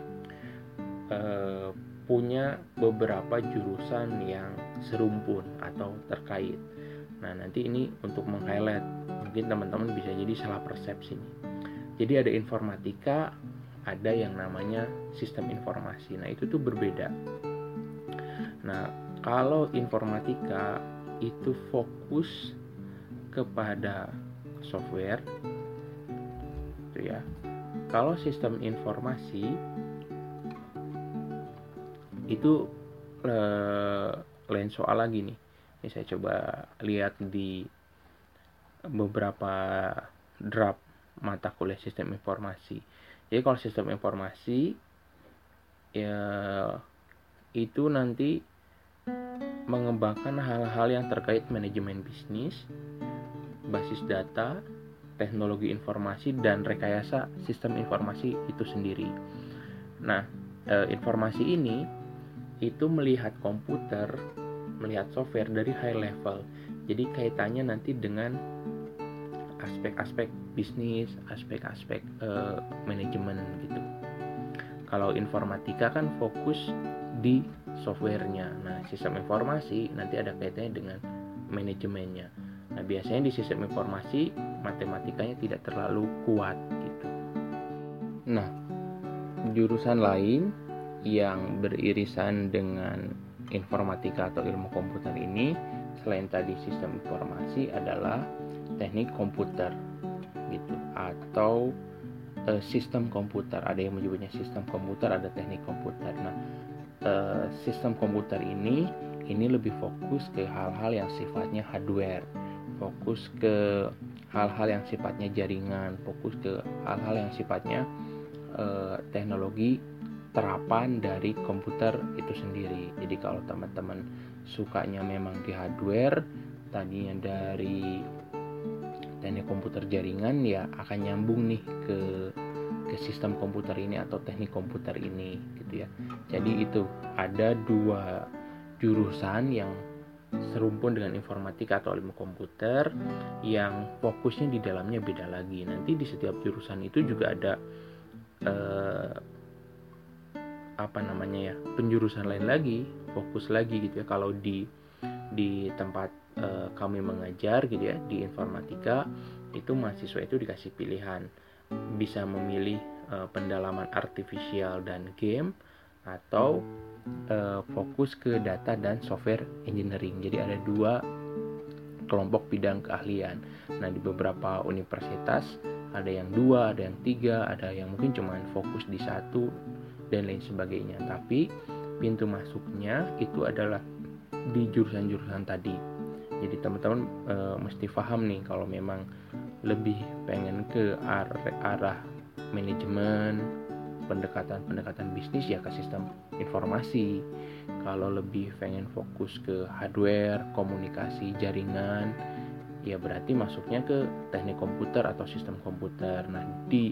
eh, punya beberapa jurusan yang serumpun atau terkait. Nah, nanti ini untuk meng-highlight, mungkin teman-teman bisa jadi salah persepsi nih. Jadi ada informatika, ada yang namanya sistem informasi. Nah, itu tuh berbeda. Nah, kalau informatika itu fokus kepada software itu ya. Kalau sistem informasi itu eh, lain soal lagi nih. Ini saya coba lihat di beberapa draft mata kuliah sistem informasi. Jadi kalau sistem informasi ya itu nanti mengembangkan hal-hal yang terkait manajemen bisnis, basis data, teknologi informasi, dan rekayasa sistem informasi itu sendiri. Nah, eh, informasi ini itu melihat komputer, melihat software dari high level. Jadi kaitannya nanti dengan aspek-aspek bisnis, aspek-aspek uh, manajemen gitu. Kalau informatika kan fokus di softwarenya. Nah, sistem informasi nanti ada kaitannya dengan manajemennya. Nah, biasanya di sistem informasi matematikanya tidak terlalu kuat gitu. Nah, jurusan lain yang beririsan dengan informatika atau ilmu komputer ini selain tadi sistem informasi adalah teknik komputer gitu, atau e, sistem komputer. Ada yang menyebutnya sistem komputer, ada teknik komputer. Nah, e, sistem komputer ini ini lebih fokus ke hal-hal yang sifatnya hardware, fokus ke hal-hal yang sifatnya jaringan, fokus ke hal-hal yang sifatnya e, teknologi terapan dari komputer itu sendiri. Jadi kalau teman-teman sukanya memang di hardware, tadinya dari teknik komputer jaringan, ya akan nyambung nih ke ke sistem komputer ini atau teknik komputer ini gitu ya. Jadi itu ada dua jurusan yang serumpun dengan informatika atau ilmu komputer yang fokusnya di dalamnya beda lagi. Nanti di setiap jurusan itu juga ada eh, apa namanya ya, penjurusan lain lagi, fokus lagi gitu ya. Kalau di di tempat e, kami mengajar gitu ya di informatika, itu mahasiswa itu dikasih pilihan, bisa memilih e, pendalaman artifisial dan game, atau uh, fokus ke data dan software engineering. Jadi ada dua kelompok bidang keahlian. Nah, di beberapa universitas ada yang dua, ada yang tiga, ada yang mungkin cuma fokus di satu dan lain sebagainya. Tapi pintu masuknya itu adalah di jurusan-jurusan tadi. Jadi teman-teman e, mesti paham nih, kalau memang lebih pengen ke arah, arah manajemen, pendekatan-pendekatan bisnis ya ke sistem informasi. Kalau lebih pengen fokus ke hardware, komunikasi, jaringan, ya berarti masuknya ke teknik komputer atau sistem komputer. Nah, di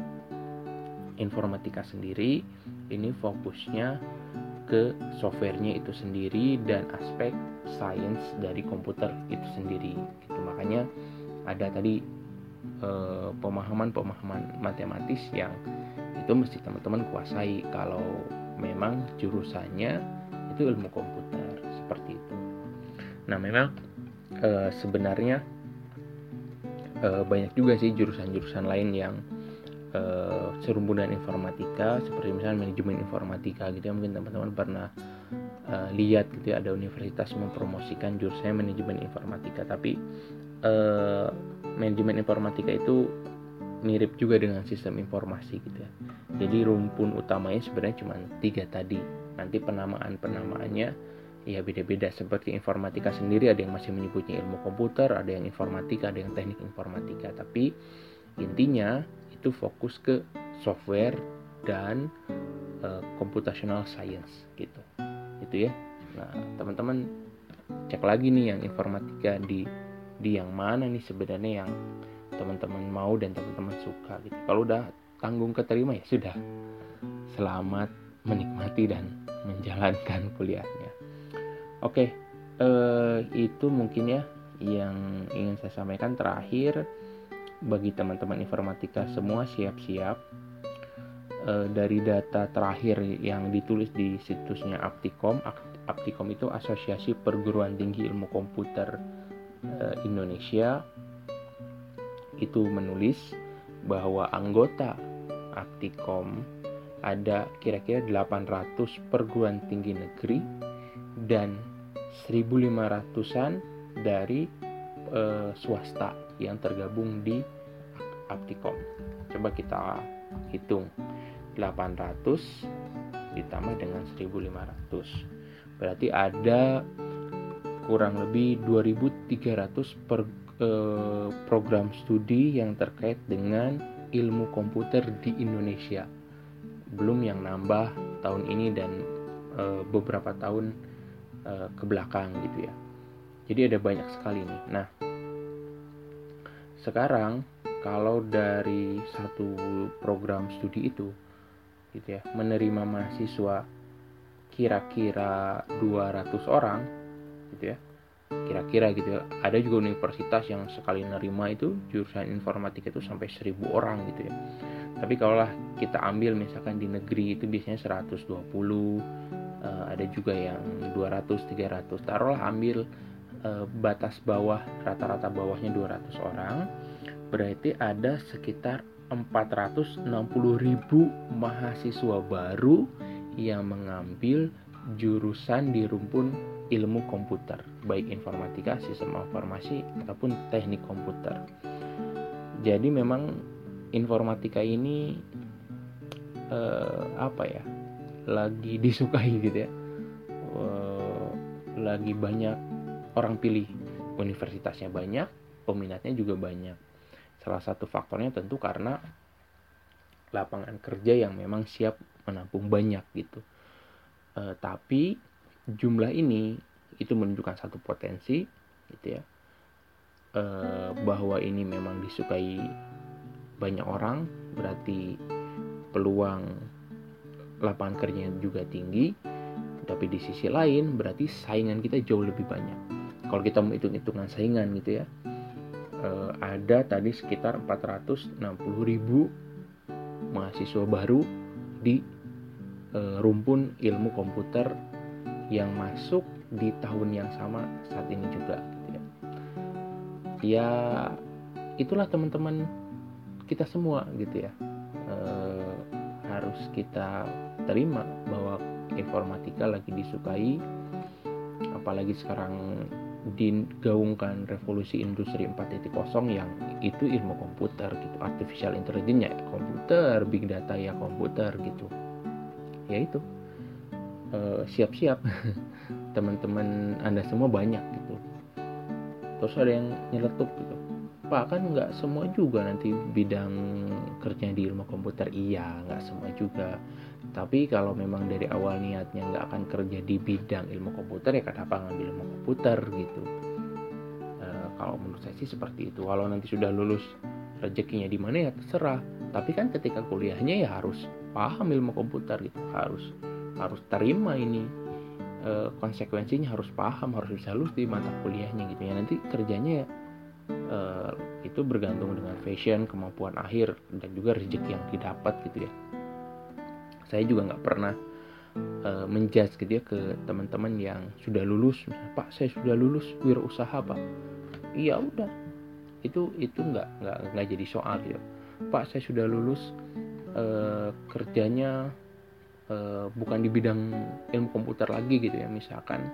informatika sendiri ini fokusnya ke softwarenya itu sendiri dan aspek sains dari komputer itu sendiri gitu. Makanya ada tadi eh, pemahaman-pemahaman matematis yang itu mesti teman-teman kuasai kalau memang jurusannya itu ilmu komputer, seperti itu. Nah, memang e, sebenarnya e, banyak juga sih jurusan-jurusan lain yang e, serumbu dengan informatika, seperti misalnya manajemen informatika gitu ya. Mungkin teman-teman pernah e, lihat gitu ya, ada universitas mempromosikan jurusannya manajemen informatika, tapi e, manajemen informatika itu mirip juga dengan sistem informasi gitu ya. Jadi rumpun utamanya sebenarnya cuma tiga tadi. Nanti penamaan-penamaannya ya beda-beda. Seperti informatika sendiri ada yang masih menyebutnya ilmu komputer, ada yang informatika, ada yang teknik informatika. Tapi intinya itu fokus ke software dan uh, computational science gitu. Itu ya. Nah, teman-teman cek lagi nih yang informatika di di yang mana nih sebenarnya yang teman-teman mau dan teman-teman suka gitu. Kalau udah tanggung keterima ya sudah, selamat menikmati dan menjalankan kuliahnya. Oke, eh, itu mungkin ya yang ingin saya sampaikan. Terakhir, bagi teman-teman informatika semua siap-siap. Eh, dari data terakhir yang ditulis di situsnya Aptikom, Aptikom itu Asosiasi Perguruan Tinggi Ilmu Komputer eh, Indonesia, itu menulis bahwa anggota Aptikom ada kira-kira delapan ratus perguruan tinggi negeri dan seribu lima ratusan dari e, swasta yang tergabung di Aptikom. Coba kita hitung, delapan ratus ditambah dengan seribu lima ratus. Berarti ada kurang lebih dua ribu tiga ratus per eh, program studi yang terkait dengan ilmu komputer di Indonesia. Belum yang nambah tahun ini dan eh, beberapa tahun eh, ke belakang gitu ya. Jadi ada banyak sekali nih. Nah, sekarang kalau dari satu program studi itu gitu ya, menerima mahasiswa kira-kira dua ratus orang gitu ya, kira-kira gitu ya. Ada juga universitas yang sekali nerima itu jurusan informatika itu sampai seribu orang gitu ya. Tapi kalau lah kita ambil misalkan di negeri itu biasanya seratus dua puluh, uh, ada juga yang dua ratus tiga ratus. Taruhlah ambil uh, batas bawah, rata-rata bawahnya dua ratus orang, berarti ada sekitar empat ratus enam puluh ribu mahasiswa baru yang mengambil jurusan di rumpun ilmu komputer, baik informatika, sistem informasi ataupun teknik komputer. Jadi memang informatika ini eh, apa ya, lagi disukai gitu ya, eh, lagi banyak orang pilih, universitasnya banyak, peminatnya juga banyak. Salah satu faktornya tentu karena lapangan kerja yang memang siap menampung banyak gitu. Eh, tapi jumlah ini itu menunjukkan satu potensi gitu ya, eh, bahwa ini memang disukai banyak orang, berarti peluang lapangan kerjanya juga tinggi. Tapi di sisi lain berarti saingan kita jauh lebih banyak. Kalau kita mau hitung-hitungan saingan gitu ya, eh, ada tadi sekitar empat ratus enam puluh ribu mahasiswa baru di eh, rumpun ilmu komputer yang masuk di tahun yang sama saat ini juga gitu ya. Ya itulah teman-teman kita semua gitu ya, e, harus kita terima bahwa informatika lagi disukai, apalagi sekarang digaungkan revolusi industri empat titik nol yang itu ilmu komputer gitu, artificial intelligence ya komputer, big data ya komputer gitu. Ya itu uh, siap-siap teman-teman Anda semua banyak gitu. Terus ada yang nyeletuk gitu, Pak, kan nggak semua juga nanti bidang kerja di ilmu komputer. Iya, nggak semua juga. Tapi kalau memang dari awal niatnya nggak akan kerja di bidang ilmu komputer, ya kenapa ngambil ilmu komputer gitu. E, kalau menurut saya sih seperti itu. Kalau nanti sudah lulus rezekinya di mana ya terserah. Tapi kan ketika kuliahnya ya harus paham ilmu komputer gitu, harus harus terima ini e, konsekuensinya, harus paham, harus bisa lulus di mata kuliahnya gitu ya. Nanti kerjanya ya Uh, itu bergantung dengan fashion, kemampuan akhir, dan juga rezeki yang didapat gitu ya. Saya juga nggak pernah uh, menjudge gitu ya ke teman-teman yang sudah lulus, misalnya, Pak saya sudah lulus wirausaha Pak. Iya udah, itu itu nggak nggak nggak jadi soal gitu. Pak saya sudah lulus uh, kerjanya uh, bukan di bidang ilmu komputer lagi gitu ya, misalkan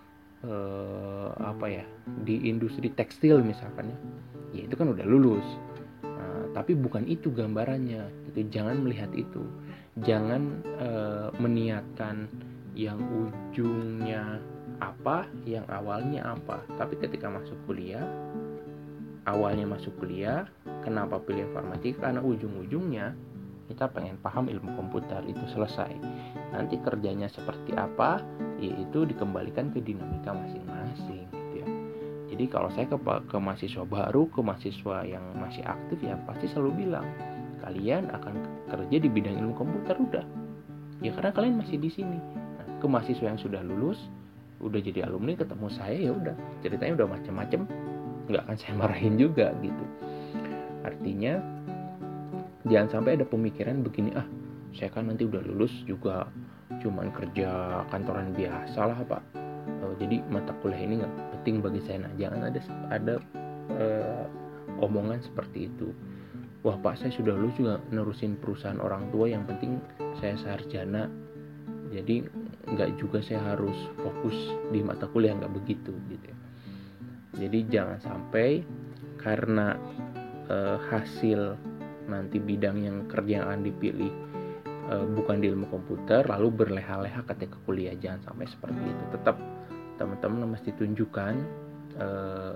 Uh, apa ya di industri tekstil misalkan ya, ya itu kan udah lulus. Nah, tapi bukan itu gambarannya. Itu jangan melihat itu, jangan uh, meniatkan yang ujungnya apa, yang awalnya apa. Tapi ketika masuk kuliah, awalnya masuk kuliah, kenapa pilih informatika? Karena ujung-ujungnya kita pengen paham ilmu komputer, itu selesai. Nanti kerjanya seperti apa, yaitu dikembalikan ke dinamika masing-masing gitu ya. Jadi kalau saya ke, ke mahasiswa baru, ke mahasiswa yang masih aktif ya pasti selalu bilang, kalian akan kerja di bidang ilmu komputer udah. Ya karena kalian masih di sini. Nah, ke mahasiswa yang sudah lulus, udah jadi alumni, ketemu saya ya udah, ceritanya udah macam-macam, nggak akan saya marahin juga gitu. Artinya jangan sampai ada pemikiran begini, ah saya kan nanti udah lulus juga cuman kerja kantoran biasa lah Pak, oh, jadi mata kuliah ini nggak penting bagi saya. Nah jangan ada ada uh, omongan seperti itu. Wah Pak saya sudah lulus juga nerusin perusahaan orang tua, yang penting saya sarjana, jadi nggak juga saya harus fokus di mata kuliah, nggak begitu gitu ya. Jadi jangan sampai karena uh, hasil nanti bidang yang kerja yang akan dipilih e, bukan di ilmu komputer lalu berleha-leha ketika kuliah. Jangan sampai seperti itu. Tetap teman-teman mesti tunjukkan e,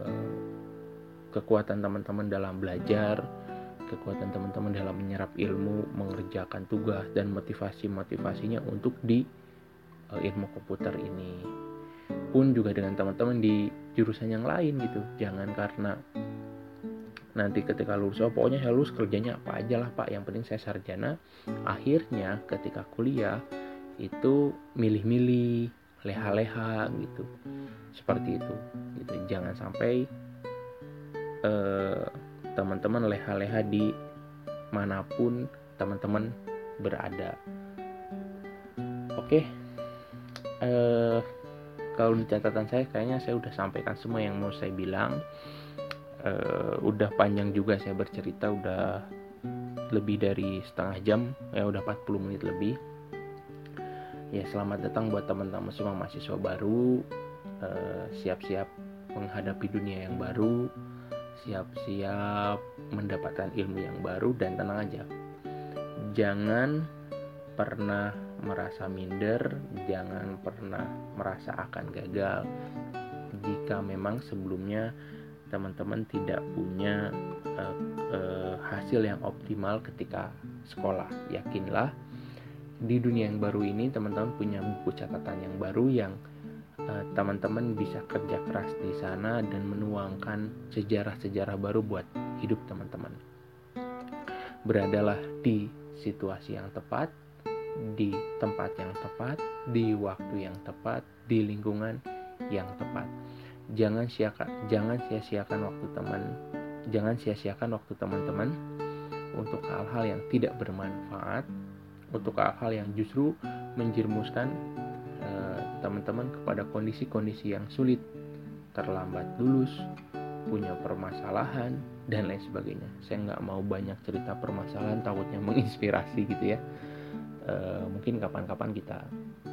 kekuatan teman-teman dalam belajar, kekuatan teman-teman dalam menyerap ilmu, mengerjakan tugas, dan motivasi-motivasinya untuk di e, ilmu komputer ini. Pun juga dengan teman-teman di jurusan yang lain gitu. Jangan karena nanti ketika lulus, oh pokoknya saya lulus kerjanya apa aja lah Pak, yang penting saya sarjana. Akhirnya ketika kuliah itu milih-milih, leha-leha gitu, seperti itu gitu. Jangan sampai eh, teman-teman leha-leha di manapun teman-teman berada. Oke, eh, kalau di catatan saya kayaknya saya udah sampaikan semua yang mau saya bilang. Uh, udah panjang juga saya bercerita, udah lebih dari setengah jam ya, udah empat puluh menit lebih ya. Selamat datang buat teman-teman semua mahasiswa baru, uh, siap-siap menghadapi dunia yang baru, siap-siap mendapatkan ilmu yang baru, dan tenang aja, jangan pernah merasa minder, jangan pernah merasa akan gagal jika memang sebelumnya teman-teman tidak punya uh, uh, hasil yang optimal ketika sekolah. Yakinlah di dunia yang baru ini teman-teman punya buku catatan yang baru yang uh, teman-teman bisa kerja keras di sana dan menuangkan sejarah-sejarah baru buat hidup teman-teman. Beradalah di situasi yang tepat, di tempat yang tepat, di waktu yang tepat, di lingkungan yang tepat. Jangan sia-siakan, jangan sia-siakan waktu teman, jangan sia-siakan waktu teman-teman untuk hal-hal yang tidak bermanfaat, untuk hal-hal yang justru menjerumuskan eh, teman-teman kepada kondisi-kondisi yang sulit, terlambat lulus, punya permasalahan, dan lain sebagainya. Saya nggak mau banyak cerita permasalahan, takutnya menginspirasi gitu ya. Eh, mungkin kapan-kapan kita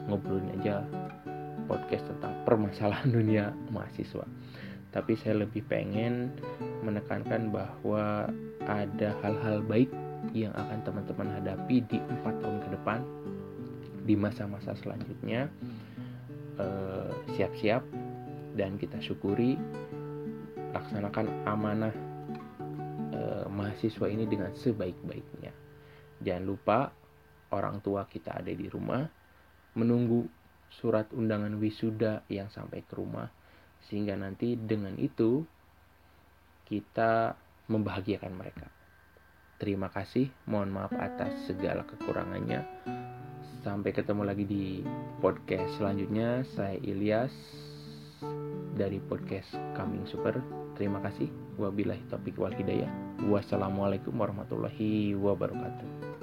ngobrolin aja podcast tentang permasalahan dunia mahasiswa. Tapi saya lebih pengen menekankan bahwa ada hal-hal baik yang akan teman-teman hadapi di empat tahun ke depan, di masa-masa selanjutnya. eh, Siap-siap dan kita syukuri, laksanakan amanah eh, mahasiswa ini dengan sebaik-baiknya. Jangan lupa orang tua kita ada di rumah, menunggu surat undangan wisuda yang sampai ke rumah, sehingga nanti dengan itu kita membahagiakan mereka. Terima kasih, mohon maaf atas segala kekurangannya. Sampai ketemu lagi di podcast selanjutnya. Saya Ilyas dari podcast Kambing Super. Terima kasih. Wabillahi taufiq wal hidayah. Wassalamualaikum warahmatullahi wabarakatuh.